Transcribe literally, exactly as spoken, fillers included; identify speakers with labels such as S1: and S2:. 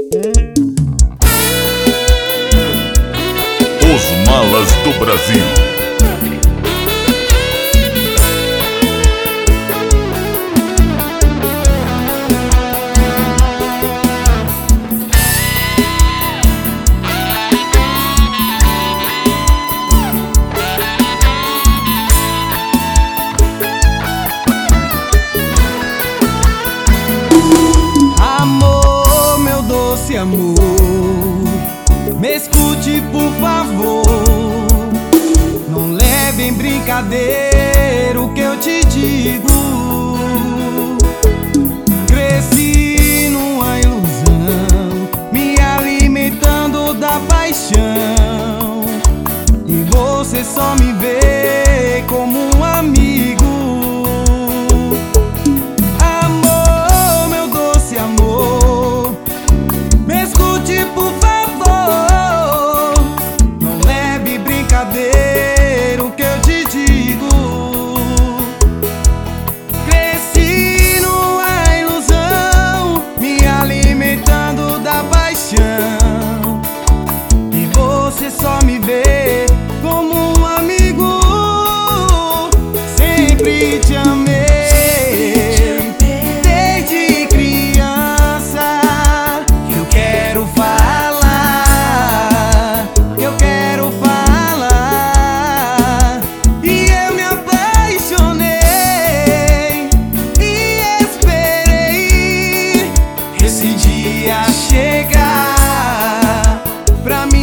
S1: Os Malas do Brasil.
S2: Amor, meu doce amor, me escute por favor. Não leve em brincadeira o que eu te digo. Cresci numa ilusão, me alimentando da paixão, e você só me vê como um amigo. Amor, meu doce amor, me escute por favor. Não leve brincadeira o que eu te digo. Cresci numa ilusão, me alimentando da paixão, e você só me vê como um amigo. Sempre te amei, desde criança. Eu quero falar, eu quero falar. E eu me apaixonei e esperei esse dia chegar pra me